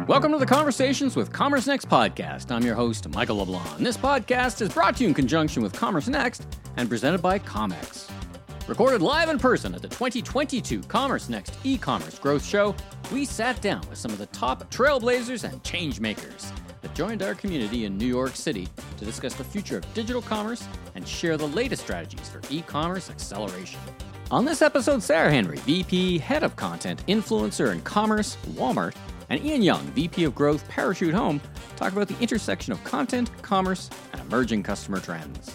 Welcome to the Conversations with Commerce Next podcast. I'm your host, Michael LeBlanc. This podcast is brought to you in conjunction with Commerce Next and presented by ComEx. Recorded live in person at the 2022 Commerce Next e-commerce growth show, we sat down with some of the top trailblazers and change makers that joined our community in New York City to discuss the future of digital commerce and share the latest strategies for e-commerce acceleration. On this episode, Sarah Henry, VP, Head of Content, Influencer and Commerce, Walmart, and Ian Young, VP of Growth, Parachute Home, talk about the intersection of content, commerce, and emerging customer trends.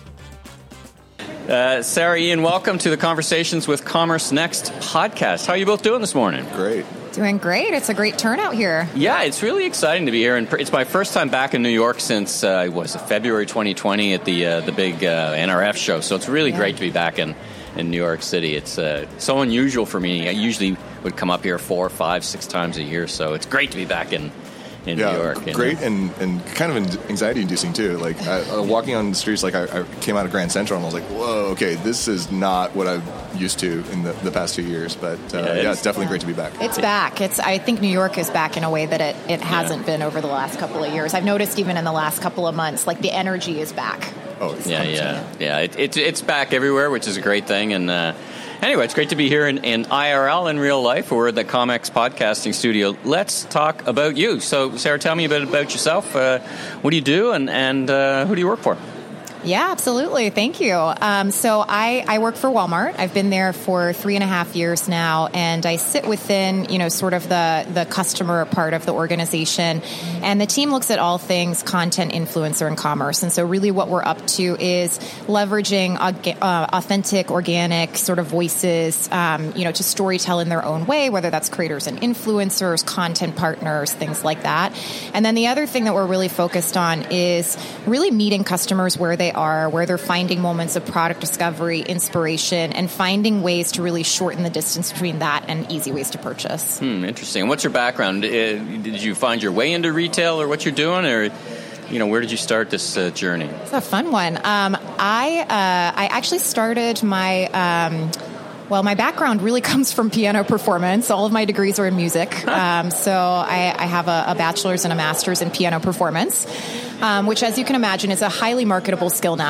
Sarah, Ian, welcome to the Conversations with Commerce Next podcast. How are you both doing this morning? Great. Doing great. It's a great turnout here. Yeah, it's really exciting to be here. And it's my first time back in New York since, February 2020 at the big NRF show. So it's really great to be back in New York City. It's so unusual for me. I usually would come up here 4, 5, 6 times a year. So it's great to be back in New York. Great and kind of anxiety-inducing, too. Like, walking on the streets, like, I came out of Grand Central and I was like, whoa, okay, this is not what I'm used to in the past 2 years. But, it's definitely great to be back. It's back. I think New York is back in a way that it hasn't been over the last couple of years. I've noticed even in the last couple of months, like, the energy is back. Oh, yeah. It's back everywhere, which is a great thing. And anyway, it's great to be here in IRL in real life. We're at the ComEx podcasting studio. Let's talk about you. So, Sarah, tell me a bit about yourself. What do you do, and who do you work for? Yeah, absolutely. Thank you. So I work for Walmart. I've been there for 3.5 years now, and I sit within, sort of the customer part of the organization. And the team looks at all things content, influencer, and commerce. And so really what we're up to is leveraging authentic, organic sort of voices, to storytell in their own way, whether that's creators and influencers, content partners, things like that. And then the other thing that we're really focused on is really meeting customers where they are, where they're finding moments of product discovery, inspiration, and finding ways to really shorten the distance between that and easy ways to purchase. Interesting. And what's your background? Did you find your way into retail or what you're doing, or where did you start this journey? It's a fun one. I actually started my my background really comes from piano performance. All of my degrees are in music. So I have a bachelor's and a master's in piano performance, which, as you can imagine, is a highly marketable skill now.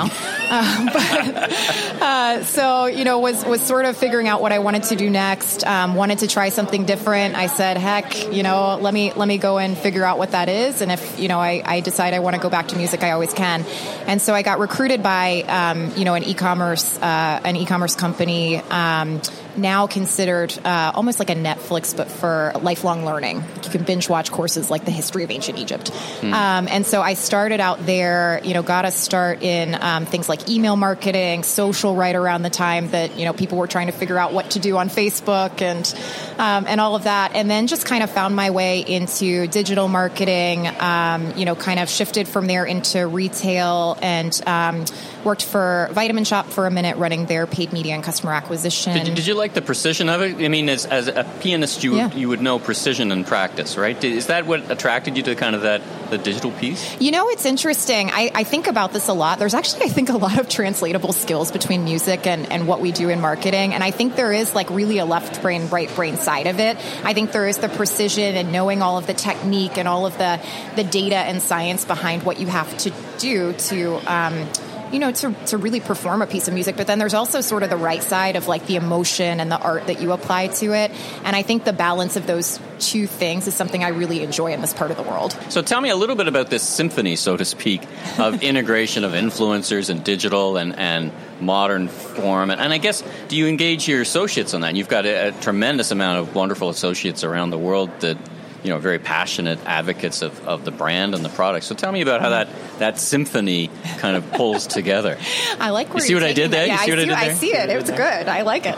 Was sort of figuring out what I wanted to do next, wanted to try something different. I said, heck, let me go and figure out what that is. And if, I decide I want to go back to music, I always can. And so I got recruited by, an e-commerce company, now considered almost like a Netflix, but for lifelong learning. You can binge watch courses like the history of ancient Egypt. And so I started out there, got a start in things like email marketing, social, right around the time that, people were trying to figure out what to do on Facebook and all of that. And then just kind of found my way into digital marketing, kind of shifted from there into retail and worked for Vitamin Shoppe for a minute, running their paid media and customer acquisition. Did you like the precision of it? I mean, as a pianist, you would know precision and practice, right? Is that what attracted you to kind of the digital piece? It's interesting. I think about this a lot. There's actually, I think, a lot of translatable skills between music and what we do in marketing. And I think there is like really a left brain, right brain side of it. I think there is the precision and knowing all of the technique and all of the data and science behind what you have to do to really perform a piece of music. But then there's also sort of the right side of like the emotion and the art that you apply to it. And I think the balance of those two things is something I really enjoy in this part of the world. So tell me a little bit about this symphony, so to speak, of integration of influencers and digital and modern form. And I guess, do you engage your associates on that? You've got a tremendous amount of wonderful associates around the world that very passionate advocates of the brand and the product. So tell me about how that symphony kind of pulls together. I like where you see what I did there? Yeah, I see it. It was good. I like it.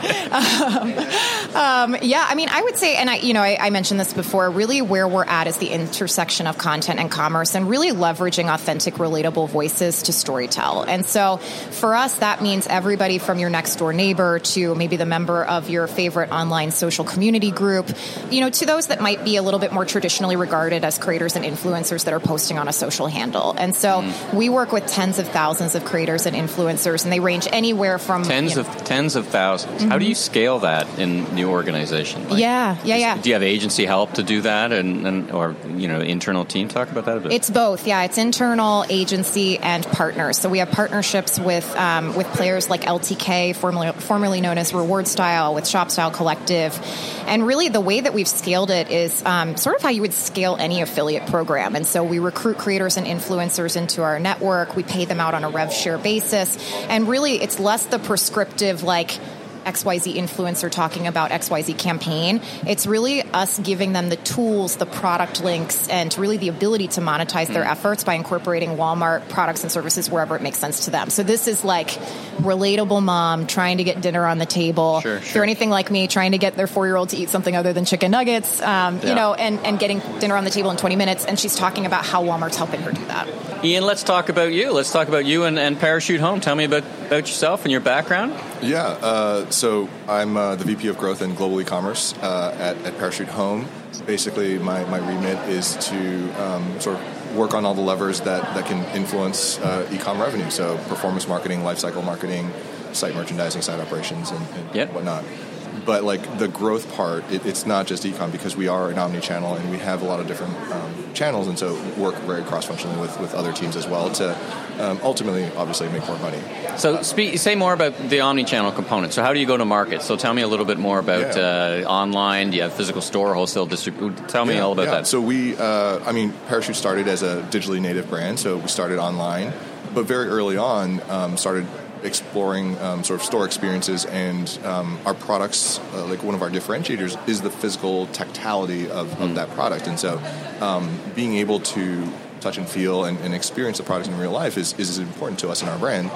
I would say, and I mentioned this before, really where we're at is the intersection of content and commerce and really leveraging authentic, relatable voices to storytell. And so for us, that means everybody from your next door neighbor to maybe the member of your favorite online social community group, to those that might be a little bit bit more traditionally regarded as creators and influencers that are posting on a social handle. And so we work with tens of thousands of creators and influencers, and they range anywhere from tens of thousands. How do you scale that in the organization? Do you have agency help to do that, and or internal team? Talk about that a bit. It's both. Yeah, it's internal, agency, and partners. So we have partnerships with players like LTK, formerly known as Reward Style, with Shop Style Collective. And really the way that we've scaled it is sort of how you would scale any affiliate program. And so we recruit creators and influencers into our network. We pay them out on a rev share basis. And really it's less the prescriptive XYZ influencer talking about XYZ campaign. It's really us giving them the tools, the product links, and really the ability to monetize their efforts by incorporating Walmart products and services wherever it makes sense to them. So this is like relatable mom trying to get dinner on the table. Sure. If they're anything like me, trying to get their 4-year-old to eat something other than chicken nuggets, and getting dinner on the table in 20 minutes. And she's talking about how Walmart's helping her do that. Ian, let's talk about you. Let's talk about you and Parachute Home. Tell me about yourself and your background. Yeah, so I'm the VP of Growth and Global E-commerce at Parachute Home. Basically, my remit is to sort of work on all the levers that can influence e-com revenue. So performance marketing, lifecycle marketing, site merchandising, site operations, and whatnot. But the growth part, it's not just e-com, because we are an omni-channel and we have a lot of different channels, and so work very cross-functionally with other teams as well to ultimately, obviously, make more money. So say more about the omni-channel component. So how do you go to market? So tell me a little bit more about online. Do you have physical store, wholesale distribution? Tell me all about that. So we, Parachute started as a digitally native brand, so we started online, but very early on started exploring sort of store experiences, and our products, one of our differentiators is the physical tactility of that product. And so being able to touch and feel and experience the product in real life is important to us in our brand.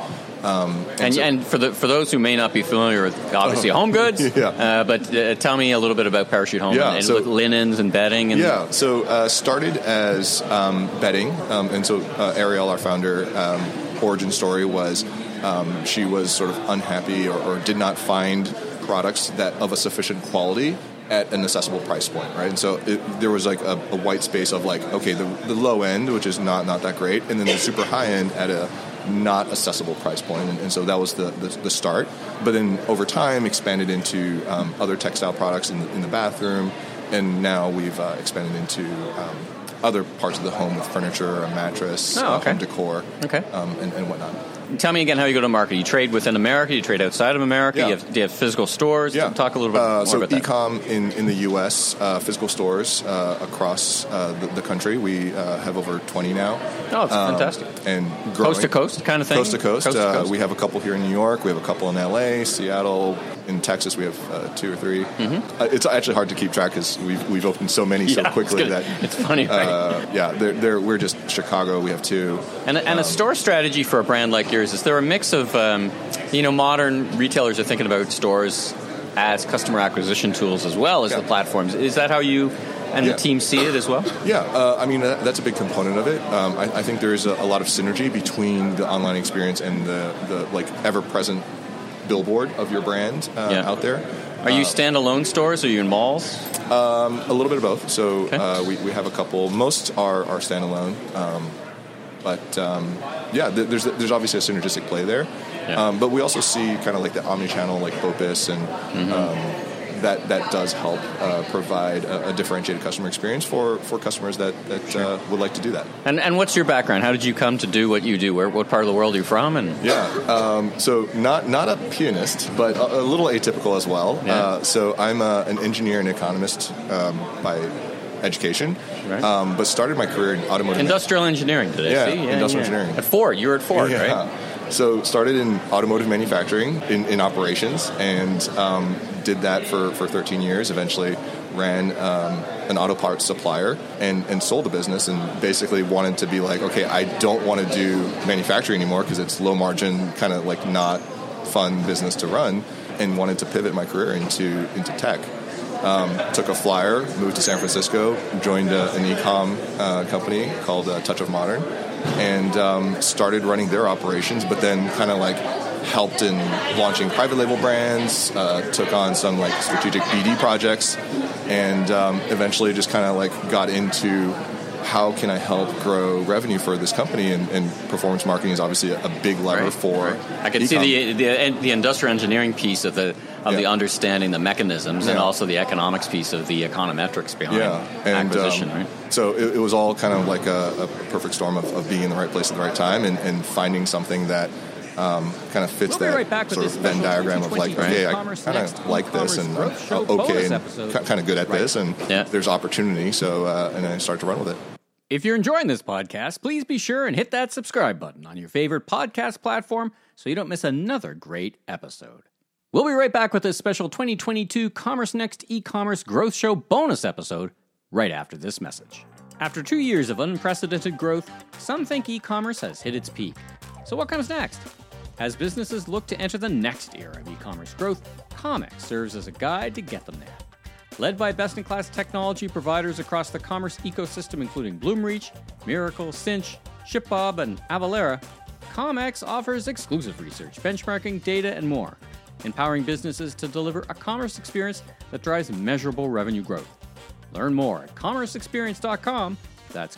And for those who may not be familiar with, obviously, Home Goods, but tell me a little bit about Parachute Home and with linens and bedding. So started as bedding, and so Ariel, our founder, origin story was she was sort of unhappy or did not find products that of a sufficient quality at an accessible price point, right? And so there was a white space of the low end, which is not that great, and then the super high end at a not accessible price point. And so that was the start. But then over time expanded into other textile products in the bathroom, and now we've expanded into other parts of the home with furniture, a mattress, home decor, and whatnot. Tell me again how you go to market. You trade within America? You trade outside of America? Yeah. Do you have physical stores? Yeah. Talk a little bit more about that. E-com in the U.S., physical stores across the country. We have over 20 now. Oh, it's fantastic. And growing. Coast to coast kind of thing? Coast to coast. We have a couple here in New York. We have a couple in L.A., Seattle. In Texas, we have 2 or 3. Mm-hmm. It's actually hard to keep track because we've opened so many so quickly that it's funny, right? We're just Chicago. We have 2, and a store strategy for a brand like yours. Is there a mix of modern retailers are thinking about stores as customer acquisition tools as well as the platforms? Is that how you and the team see it as well? Yeah, that's a big component of it. I think there is a lot of synergy between the online experience and the ever-present billboard of your brand out there. Are you standalone stores? Or are you in malls? A little bit of both. So we have a couple. Most are standalone. There's obviously a synergistic play there. Yeah. But we also see kind of the omni-channel like BOPIS and that does help provide a differentiated customer experience for customers that would like to do that. And what's your background? How did you come to do what you do? What part of the world are you from? So not a pianist, but a little atypical as well. Yeah. So I'm an engineer and economist by education, right. But started my career in automotive. Industrial engineering, did I see? Industrial engineering. At Ford. You were at Ford, right? So started in automotive manufacturing in operations and did that for 13 years. Eventually ran an auto parts supplier and sold the business and basically wanted to be I don't want to do manufacturing anymore because it's low margin, kind of not fun business to run, and wanted to pivot my career into tech. Took a flyer, moved to San Francisco, joined an e-com company called Touch of Modern, and started running their operations, but then kind of helped in launching private label brands, took on some like strategic BD projects, and eventually just kind of like got into how can I help grow revenue for this company, and performance marketing is obviously a big lever for. I can see the industrial engineering piece of the understanding the mechanisms, and also the economics piece of the econometrics behind acquisition. Right. So it was all kind of like a perfect storm of being in the right place at the right time, and finding something that kind of fits that sort of Venn diagram of like, okay, I kind of like this, and I'm okay and kind of good at this, and there's opportunity. So and I started to run with it. If you're enjoying this podcast, please be sure and hit that subscribe button on your favorite podcast platform so you don't miss another great episode. We'll be right back with this special 2022 Commerce Next e-commerce growth show bonus episode right after this message. After 2 years of unprecedented growth, some think e-commerce has hit its peak. So what comes next? As businesses look to enter the next era of e-commerce growth, Comex serves as a guide to get them there. Led by best-in-class technology providers across the commerce ecosystem, including Bloomreach, Miracle, Cinch, ShipBob, and Avalara, Comex offers exclusive research, benchmarking, data, and more, empowering businesses to deliver a commerce experience that drives measurable revenue growth. Learn more at commerceexperience.com. That's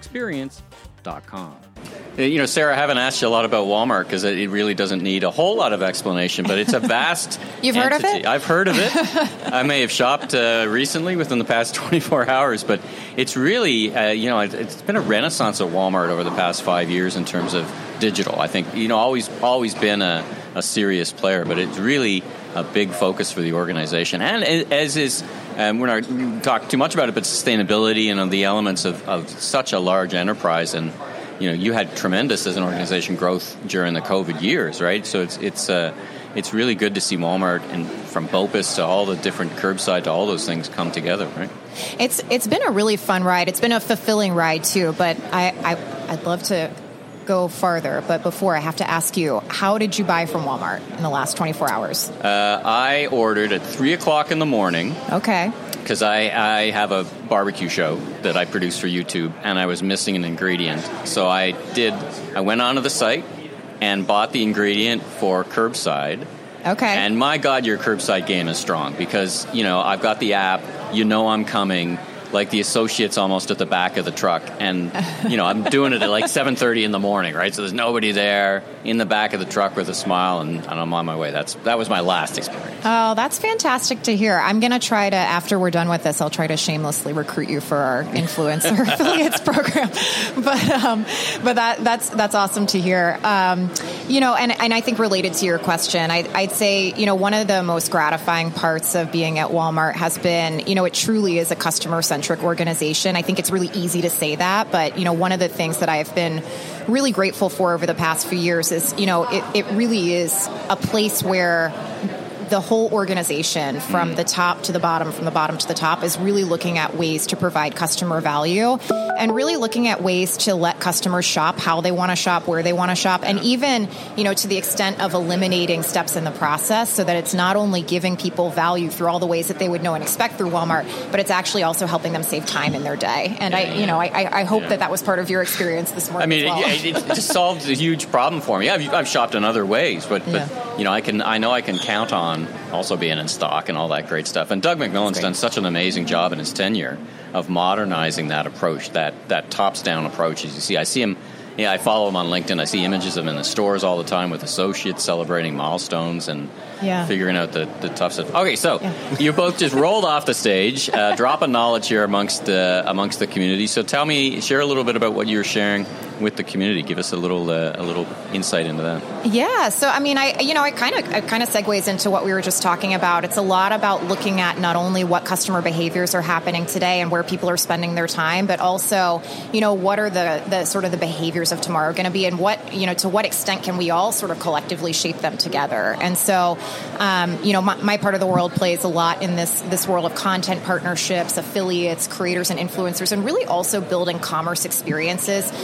commerceexperience.com. You know, Sarah, I haven't asked you a lot about Walmart because it really doesn't need a whole lot of explanation, but it's a vast You've entity. Heard of it? I've heard of it. I may have shopped recently within the past 24 hours, but it's really, it's been a renaissance at Walmart over the past 5 years in terms of digital. I think, always been a serious player, but it's really a big focus for the organization. And as is, we're not going to talk too much about it, but sustainability and the elements of such a large enterprise. And you had tremendous as an organization growth during the COVID years, right? So it's really good to see Walmart, and from BOPIS to all the different curbside to all those things come together, right? It's been a really fun ride. It's been a fulfilling ride too. But I'd love to go farther. But before, I have to ask you, how did you buy from Walmart in the last 24 hours? I ordered at 3:00 in the morning. Okay. Because I have a barbecue show that I produce for YouTube, and I was missing an ingredient. So I went onto the site and bought the ingredient for curbside. Okay. And my God, your curbside game is strong because, I've got the app, I'm coming, like the associates almost at the back of the truck. And, I'm doing it at like 7:30 in the morning, right? So there's nobody there in the back of the truck with a smile, and I'm on my way. That was my last experience. Oh, that's fantastic to hear. I'm going to try to, after we're done with this, I'll try to shamelessly recruit you for our influencer affiliates program. But that's awesome to hear. And I think related to your question, I'd say, one of the most gratifying parts of being at Walmart has been, it truly is a customer-centric organization. I think it's really easy to say that, but, one of the things that I've been really grateful for over the past few years is, it really is a place where the whole organization, from the top to the bottom, from the bottom to the top, is really looking at ways to provide customer value and really looking at ways to let customers shop how they want to shop, where they want to shop, and even, to the extent of eliminating steps in the process so that it's not only giving people value through all the ways that they would know and expect through Walmart, but it's actually also helping them save time in their day. And I hope that was part of your experience this morning. I mean, as well. it just solves a huge problem for me. I've shopped in other ways, but I know I can count on also being in stock and all that great stuff. And Doug McMillan's done such an amazing job in his tenure of modernizing that approach, that tops-down approach. As you see, I see him, I follow him on LinkedIn. I see images of him in the stores all the time with associates celebrating milestones and figuring out the tough stuff. Okay, so you both just rolled off the stage, drop of knowledge here amongst the community. So share a little bit about what you're sharing with the community. Give us a little insight into that. Yeah. So it kind of segues into what we were just talking about. It's a lot about looking at not only what customer behaviors are happening today and where people are spending their time, but also, what are the sort of the behaviors of tomorrow going to be, and what, to what extent can we all sort of collectively shape them together. And so, my part of the world plays a lot in this world of content partnerships, affiliates, creators, and influencers, and really also building commerce experiences that are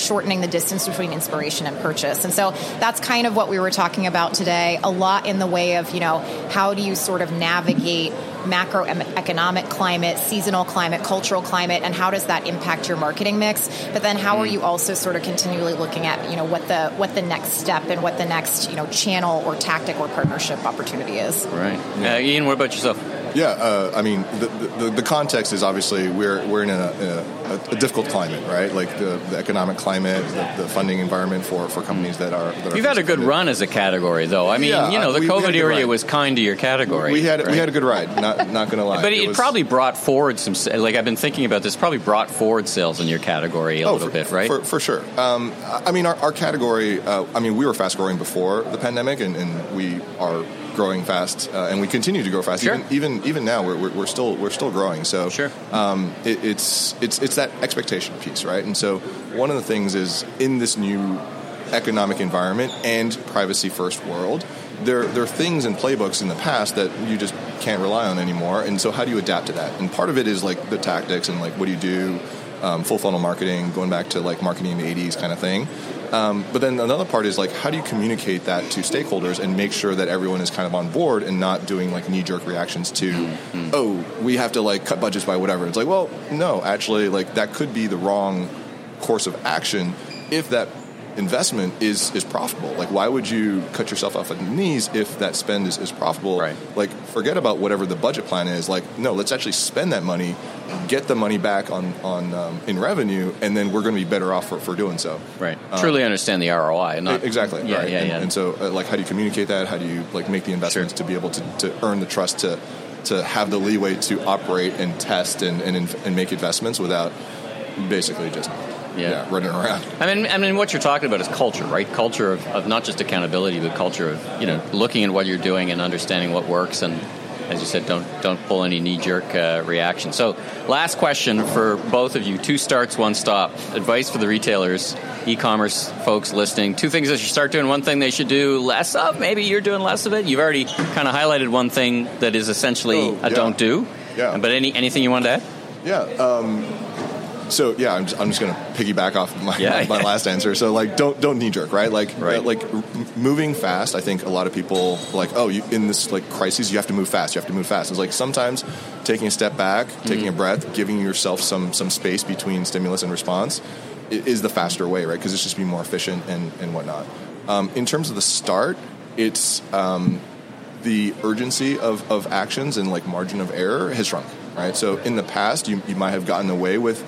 shortening the distance between inspiration and purchase. And so that's kind of what we were talking about today, a lot in the way of, how do you sort of navigate macroeconomic climate, seasonal climate, cultural climate, and how does that impact your marketing mix? But then how are you also sort of continually looking at, what the next step and what the next, channel or tactic or partnership opportunity is? Right. Ian, what about yourself? Yeah, the context is obviously we're in a difficult climate, right? Like the economic climate, the funding environment for companies that are You've had a good run as a category, though. I mean, the COVID era was kind to your category. We had a good ride. Not going to lie. But it probably brought forward some. Like I've been thinking about this. Probably brought forward sales in your category a little bit, right? For sure. I mean, our category. We were fast growing before the pandemic, and we are growing fast, and we continue to grow fast. Sure. Even now, we're still growing. So sure. It's that expectation piece, right? And so one of the things is in this new economic environment and privacy first world, there are things and playbooks in the past that you just can't rely on anymore. And so how do you adapt to that? And part of it is like the tactics and like what do you do, full funnel marketing, going back to like marketing in the 80s kind of thing. But then another part is like, how do you communicate that to stakeholders and make sure that everyone is kind of on board and not doing like knee-jerk reactions to, oh, we have to like cut budgets by whatever. It's like, well, no, actually, like that could be the wrong course of action if that investment is profitable. Like, why would you cut yourself off at the knees if that spend is profitable? Right. Like, forget about whatever the budget plan is. Like, no, let's actually spend that money, get the money back on in revenue, and then we're going to be better off for doing so. Right. Truly understand the ROI. Not, exactly. Yeah, right. yeah. And so, like, how do you communicate that? How do you like make the investments to be able to earn the trust to have the leeway to operate and test and make investments without basically just running around. I mean, what you're talking about is culture, right? Culture of not just accountability, but culture of looking at what you're doing and understanding what works. And as you said, don't pull any knee-jerk reaction. So, last question for both of you: 2 starts, 1 stop. Advice for the retailers, e-commerce folks listening. 2 things they should start doing. 1 thing they should do less of. Maybe you're doing less of it. You've already kind of highlighted 1 thing that is essentially don't do. Yeah. But anything you wanted to add? Yeah. So I'm just going to piggyback off my last answer. So like don't knee jerk, right? Like moving fast. I think a lot of people like, oh, in this like crisis you have to move fast. You have to move fast. It's like sometimes taking a step back, taking a breath, giving yourself some space between stimulus and response is the faster way, right? Because it's just be more efficient and whatnot. In terms of the start, it's the urgency of actions and like margin of error has shrunk, right? So in the past you might have gotten away with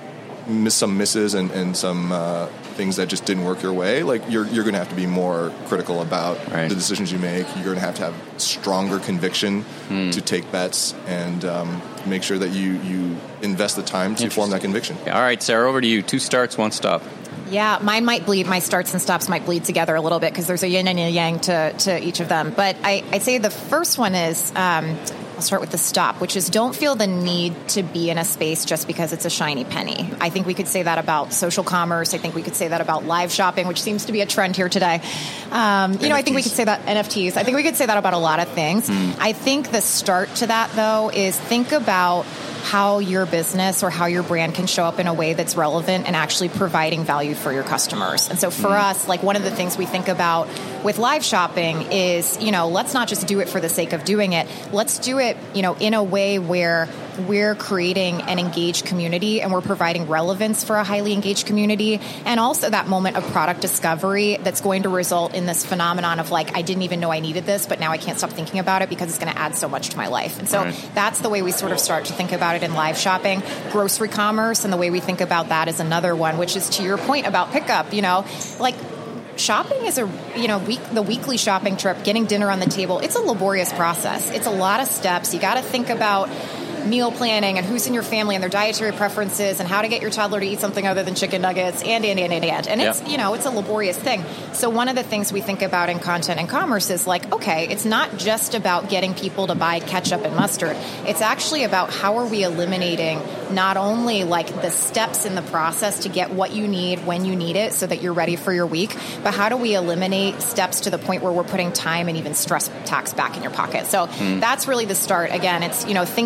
some misses and some things that just didn't work your way. Like you're going to have to be more critical about the decisions you make. You're going to have stronger conviction to take bets and make sure that you invest the time to form that conviction. All right, Sarah, over to you. 2 starts, 1 stop. Yeah, mine might bleed. My starts and stops might bleed together a little bit because there's a yin and a yang to each of them. But I'd say the first one is I'll start with the stop, which is don't feel the need to be in a space just because it's a shiny penny. I think we could say that about social commerce. I think we could say that about live shopping, which seems to be a trend here today. I think we could say that NFTs. I think we could say that about a lot of things. I think the start to that, though, is think about how your business or how your brand can show up in a way that's relevant and actually providing value for your customers. And so for us, like one of the things we think about with live shopping is, let's not just do it for the sake of doing it. Let's do it, in a way where we're creating an engaged community and we're providing relevance for a highly engaged community, and also that moment of product discovery that's going to result in this phenomenon of like, I didn't even know I needed this, but now I can't stop thinking about it because it's going to add so much to my life. And so that's the way we sort of start to think about it in live shopping. Grocery commerce and the way we think about that is another one, which is to your point about pickup, like shopping is the weekly shopping trip, getting dinner on the table. It's a laborious process. It's a lot of steps. You got to think about meal planning and who's in your family and their dietary preferences and how to get your toddler to eat something other than chicken nuggets and it's it's a laborious thing. So one of the things we think about in content and commerce is like, okay, it's not just about getting people to buy ketchup and mustard. It's actually about how are we eliminating not only like the steps in the process to get what you need when you need it so that you're ready for your week, but how do we eliminate steps to the point where we're putting time and even stress tax back in your pocket. So that's really the start. Again, it's, think about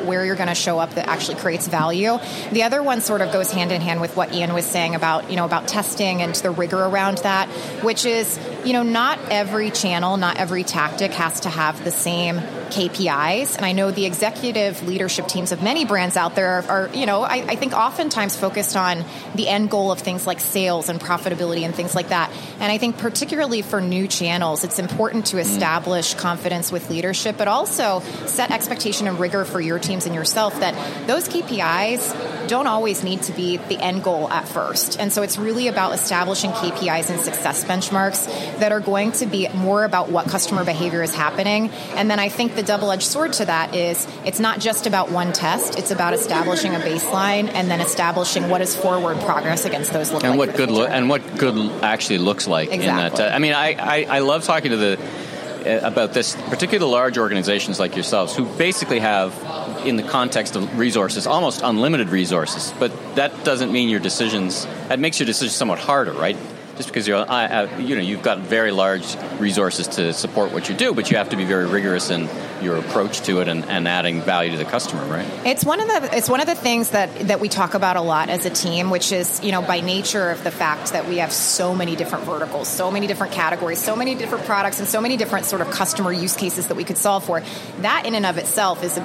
where you're going to show up that actually creates value. The other one sort of goes hand in hand with what Ian was saying about, about testing and the rigor around that, which is, not every channel, not every tactic has to have the same KPIs. And I know the executive leadership teams of many brands out there are, I think oftentimes focused on the end goal of things like sales and profitability and things like that. And I think particularly for new channels, it's important to establish confidence with leadership, but also set expectation and rigor for your teams and yourself that those KPIs don't always need to be the end goal at first. And so it's really about establishing KPIs and success benchmarks that are going to be more about what customer behavior is happening. And then I think the double-edged sword to that is it's not just about one test, it's about establishing a baseline and then establishing what is forward progress against those look and like. What good actually looks like. Exactly. In that. I love talking to about this, particularly the large organizations like yourselves, who basically have, in the context of resources, almost unlimited resources. But that doesn't mean that makes your decisions somewhat harder, right? Just because you've got very large resources to support what you do, but you have to be very rigorous in your approach to it and adding value to the customer, right? It's one of the things that we talk about a lot as a team, which is, by nature of the fact that we have so many different verticals, so many different categories, so many different products, and so many different sort of customer use cases that we could solve for. That in and of itself is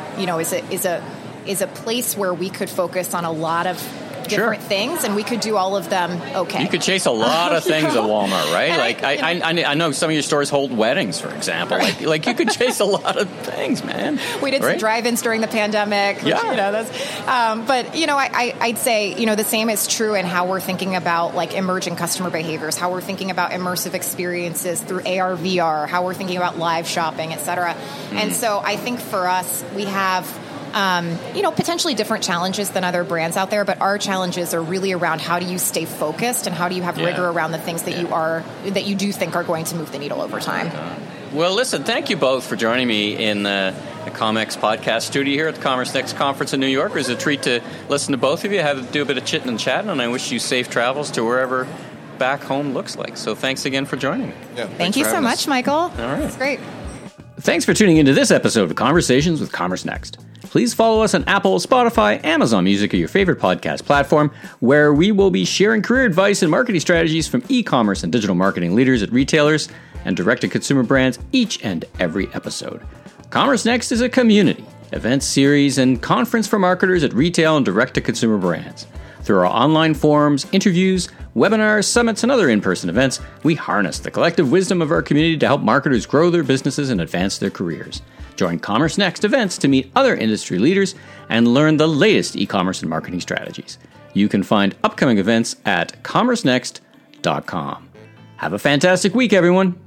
a place where we could focus on a lot of different things, and we could do all of them okay. You could chase a lot of things at Walmart, right? I know some of your stores hold weddings, for example. Right. Like you could chase a lot of things, man. We did some drive-ins during the pandemic. Which, but I'd say the same is true in how we're thinking about like emerging customer behaviors, how we're thinking about immersive experiences through AR, VR, how we're thinking about live shopping, et cetera. And so I think for us, we have potentially different challenges than other brands out there, but our challenges are really around how do you stay focused and how do you have rigor around the things that you do think are going to move the needle over time. Well, listen, thank you both for joining me in the ComEx podcast studio here at the Commerce Next conference in New York. It was a treat to listen to both of you, do a bit of chitting and chatting, and I wish you safe travels to wherever back home looks like. So thanks again for joining me. Yeah, thank you so much, Michael. All right. It's great. Thanks for tuning into this episode of Conversations with Commerce Next. Please follow us on Apple, Spotify, Amazon Music, or your favorite podcast platform, where we will be sharing career advice and marketing strategies from e-commerce and digital marketing leaders at retailers and direct-to-consumer brands each and every episode. Commerce Next is a community, event series, and conference for marketers at retail and direct-to-consumer brands. Through our online forums, interviews, webinars, summits, and other in-person events, we harness the collective wisdom of our community to help marketers grow their businesses and advance their careers. Join Commerce Next events to meet other industry leaders and learn the latest e-commerce and marketing strategies. You can find upcoming events at commercenext.com. Have a fantastic week, everyone.